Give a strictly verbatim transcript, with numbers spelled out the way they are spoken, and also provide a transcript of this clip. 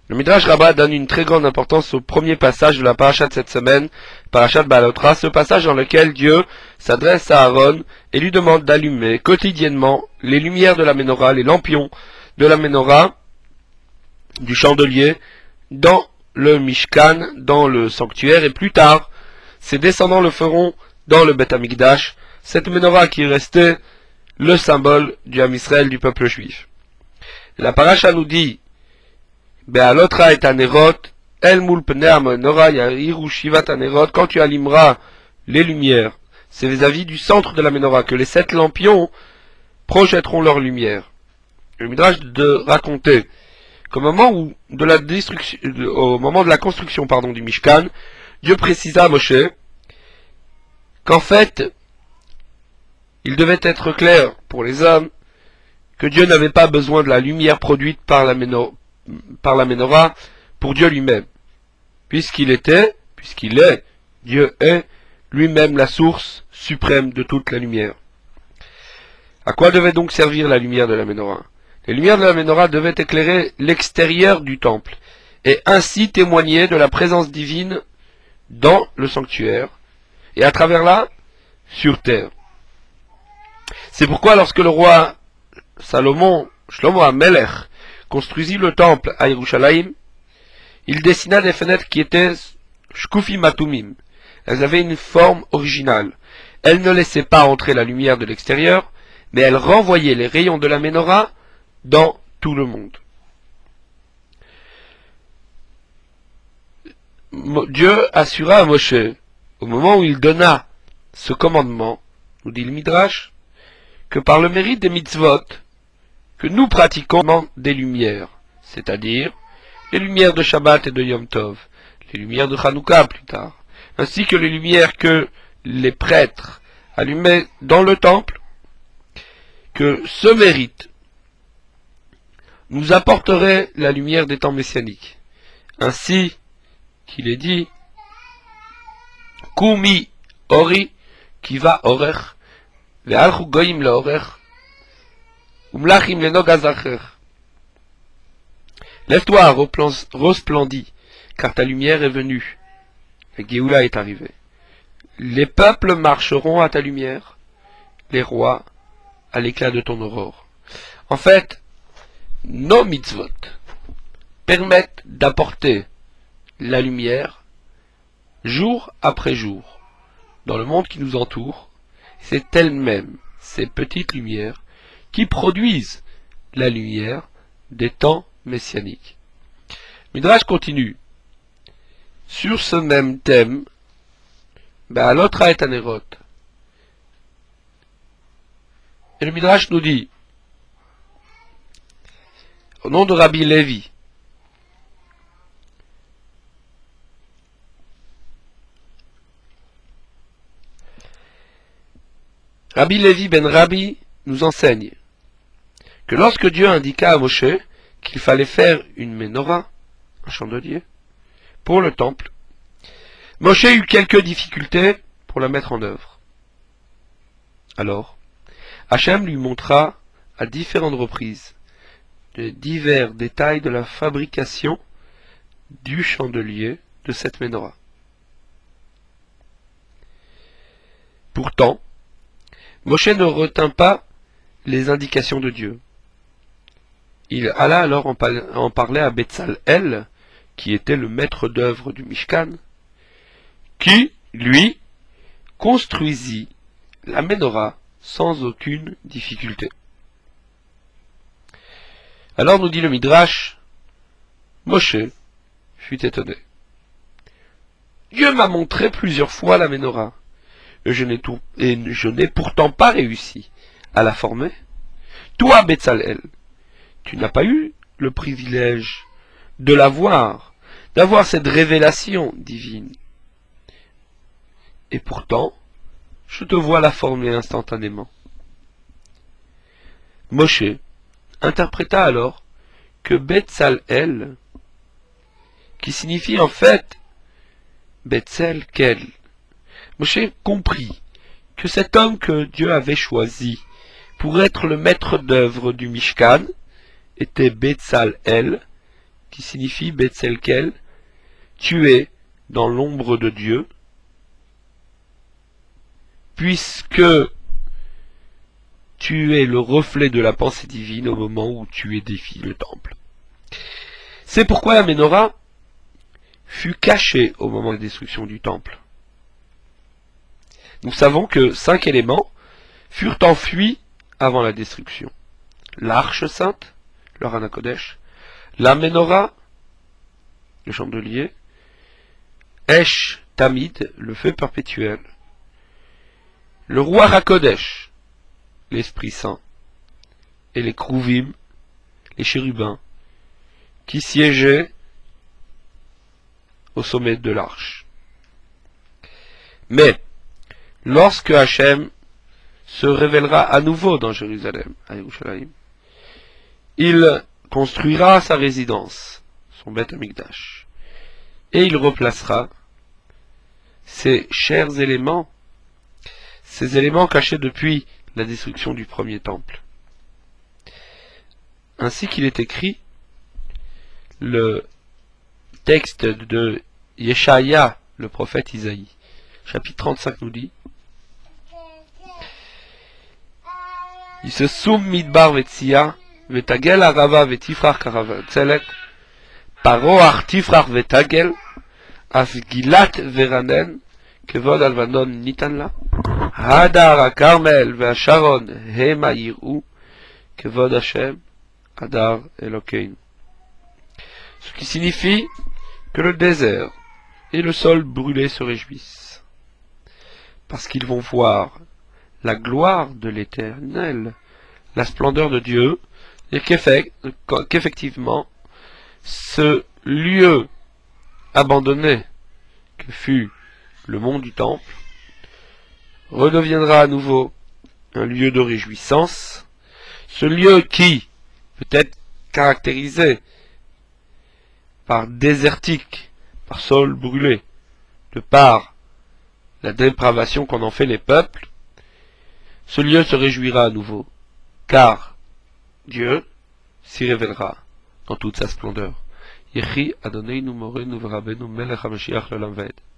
Le Midrash Rabbah donne une très grande importance au premier passage de la paracha de cette semaine, paracha de Balotra, ce passage dans lequel Dieu s'adresse à Aaron et lui demande d'allumer quotidiennement les lumières de la Ménorah, les lampions de la Ménorah, du chandelier, dans le Mishkan, dans le sanctuaire, et plus tard, ses descendants le feront dans le Beth Amikdash, cette Ménorah qui est restée le symbole du Ham Israël, du peuple juif. La paracha nous dit Be'alotra et anerot, el mul pnei ha-menorah ya'iru shivat anerot, quand tu allumeras les lumières, c'est vis-à-vis du centre de la Ménorah que les sept lampions projetteront leur lumière. Le Midrash de raconter qu'au moment où de la destruction, au moment de la construction pardon, du Mishkan, Dieu précisa à Moshe qu'en fait, il devait être clair pour les hommes que Dieu n'avait pas besoin de la lumière produite par la Ménorah, par la Ménorah pour Dieu lui-même, puisqu'il était, puisqu'il est, Dieu est lui-même la source suprême de toute la lumière. À quoi devait donc servir la lumière de la Ménorah? Les lumières de la Ménorah devaient éclairer l'extérieur du temple et ainsi témoigner de la présence divine dans le sanctuaire et à travers là, sur terre. C'est pourquoi lorsque le roi Salomon, Shlomo HaMelech, construisit le temple à Yerushalayim, il dessina des fenêtres qui étaient shkufim atumim. Elles avaient une forme originale. Elles ne laissaient pas entrer la lumière de l'extérieur, mais elles renvoyaient les rayons de la Ménorah dans tout le monde. Dieu assura à Moshe, au moment où il donna ce commandement, nous dit le Midrash, que par le mérite des mitzvot, que nous pratiquons des lumières, c'est-à-dire les lumières de Shabbat et de Yom Tov, les lumières de Hanouka plus tard, ainsi que les lumières que les prêtres allumaient dans le temple, que ce mérite nous apporterait la lumière des temps messianiques. Ainsi qu'il est dit, Kumi ori kiva orech, ve'alchu goyim leorech, umlachim lenog azacher. Lève-toi, resplendis, car ta lumière est venue. La Géoula est arrivée. Les peuples marcheront à ta lumière, les rois à l'éclat de ton aurore. En fait, nos mitzvot permettent d'apporter la lumière jour après jour dans le monde qui nous entoure. C'est elles-mêmes, ces petites lumières, qui produisent la lumière des temps messianiques. Midrash continue sur ce même thème. Be'alotra et anerot. Et le Midrash nous dit, au nom de Rabbi Lévi, Rabbi Lévi ben Rabbi nous enseigne que lorsque Dieu indiqua à Moshe qu'il fallait faire une Ménorah, un chandelier, pour le temple, Moshe eut quelques difficultés pour la mettre en œuvre. Alors, Hachem lui montra à différentes reprises de divers détails de la fabrication du chandelier de cette Ménorah. Pourtant, Moshe ne retint pas les indications de Dieu. Il alla alors en parler à Betzalel, qui était le maître d'œuvre du Mishkan, qui, lui, construisit la Ménorah sans aucune difficulté. Alors nous dit le Midrash, Moshe fut étonné. Dieu m'a montré plusieurs fois la Ménorah, et je n'ai tout, et je n'ai pourtant pas réussi à la former. Toi, Betzalel, tu n'as pas eu le privilège de la voir, d'avoir cette révélation divine. Et pourtant, je te vois la former instantanément. Moshe interpréta alors que Betzalel, qui signifie en fait Betzel Kel, Moshe comprit que cet homme que Dieu avait choisi pour être le maître d'œuvre du Mishkan était Betzalel, qui signifie Betzelkel, tué dans l'ombre de Dieu, puisque tu es le reflet de la pensée divine au moment où tu édifies le temple. C'est pourquoi la Ménorah fut cachée au moment de la destruction du temple. Nous savons que cinq éléments furent enfuis avant la destruction. L'arche sainte, le Aron HaKodesh, la Ménorah, le chandelier, Esh Tamid, le feu perpétuel, le Ruach HaKodesh, l'Esprit Saint, et les Kruvim, les chérubins, qui siégeaient au sommet de l'arche. Mais, lorsque Hachem se révélera à nouveau dans Jérusalem, à Yerushalayim, il construira sa résidence, son Beth Amikdash, et il replacera ces chers éléments, ces éléments cachés depuis la destruction du premier temple. Ainsi qu'il est écrit, le texte de Yeshaya, le prophète Isaïe, chapitre trente-cinq nous dit, Yisesum midbar vetsia, vetagel arava vetifrach karavatzelet, paroach tifrach vetagel, asgilat veranen, kevod alvanon nitan la, hadar akarmel ve'asharon hema yir'u, kevod Hashem, hadar Elokeinu. Ce qui signifie que le désert et le sol brûlé se réjouissent, parce qu'ils vont voir la gloire de l'Éternel, la splendeur de Dieu, et qu'effectivement, ce lieu abandonné que fut le mont du Temple redeviendra à nouveau un lieu de réjouissance, ce lieu qui peut être caractérisé par désertique, par sol brûlé, de par la dépravation qu'en ont fait les peuples, ce lieu se réjouira à nouveau, car Dieu s'y révélera dans toute sa splendeur. Yechi Adonai nu Morenu v'Rabbeinu Melech HaMashiach L'Olam Vaed.